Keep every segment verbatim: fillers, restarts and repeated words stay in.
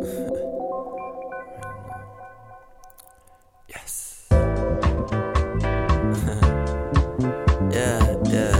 Yes. yeah, yeah.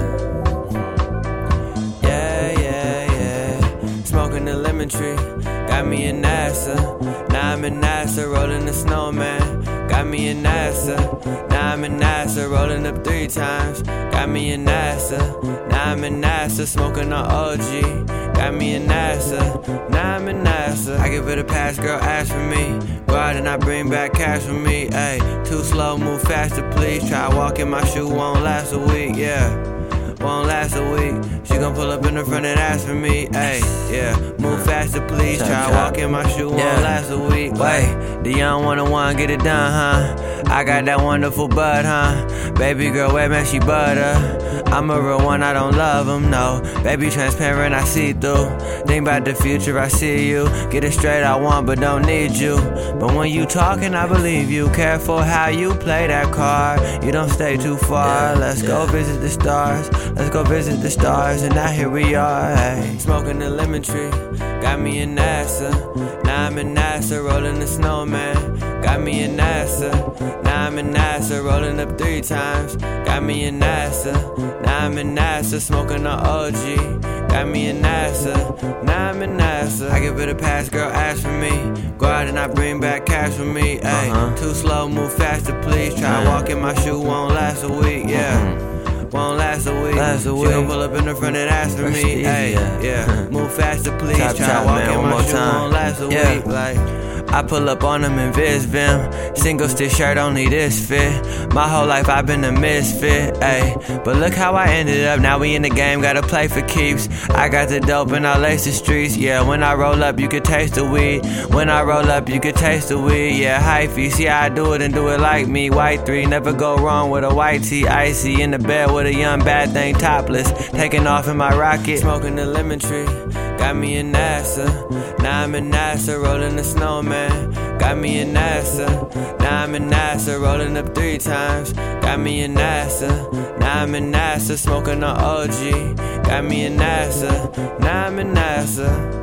Yeah, yeah, yeah. Smoking the lemon tree, got me in NASA. Now I'm in NASA, rolling the snowman. Got me in NASA. Now I'm in NASA, rolling up three times. Got me in NASA. Now I'm in NASA, smoking on O G. Got me in NASA. Now I'm in NASA. I give it a pass, girl, ask for me. Go out and I bring back cash for me. Ayy, too slow, move faster, please. Try walk in my shoe, won't last a week, yeah. Won't last a week. She gon' pull up in the front and ask for me. Ayy, yeah. Move faster, please. Try walk in my shoe, won't last a week. Wait, the young one to one, get it done, huh? I got that wonderful bud, huh? Baby girl, wet man, she butter. I'm a real one, I don't love him, no. Baby transparent, I see through. Think about the future, I see you. Get it straight, I want, but don't need you. But when you talking, I believe you. Careful how you play that card. You don't stay too far. Let's go visit the stars. Let's go visit the stars, and now here we are, hey. Smoking the lemon tree, got me in NASA. Now I'm in NASA, rolling the snowman. Got me in NASA. Now I'm in NASA, rolling up three times. Got me in NASA. Now I'm in NASA, smoking on O G. Got me in NASA. Now I'm in NASA. I give it a pass, girl, ask for me. Go out and I bring back cash for me, ayy. Uh-huh. Too slow, move faster, please. Try mm. walk in my shoe, won't last a week, yeah. Mm-hmm. Won't last a week. Last a week. She gon' pull up in the front and ask for me. Hey, yeah. Move faster, please. Top, Try top, walk man, in my shoe. Time. Won't last a yeah. week. Like I pull up on them in Viz Vim. Single stitch shirt, only this fit. My whole life I've been a misfit, ayy. But look how I ended up. Now we in the game, gotta play for keeps. I got the dope and I lace the streets. Yeah, when I roll up, you could taste the weed. When I roll up, you could taste the weed. Yeah, hyphy. See how I do it and do it like me. White three, never go wrong with a white tee. Icy in the bed with a young bad thing topless. Taking off in my rocket. Smoking the lemon tree. Got me in NASA. Now I'm in NASA, rolling the snowman. Got me in NASA. Now I'm in NASA, rolling up three times. Got me in NASA. Now I'm in NASA, smoking on O G. Got me in NASA. Now I'm in NASA.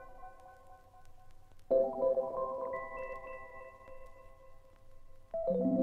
Thank you.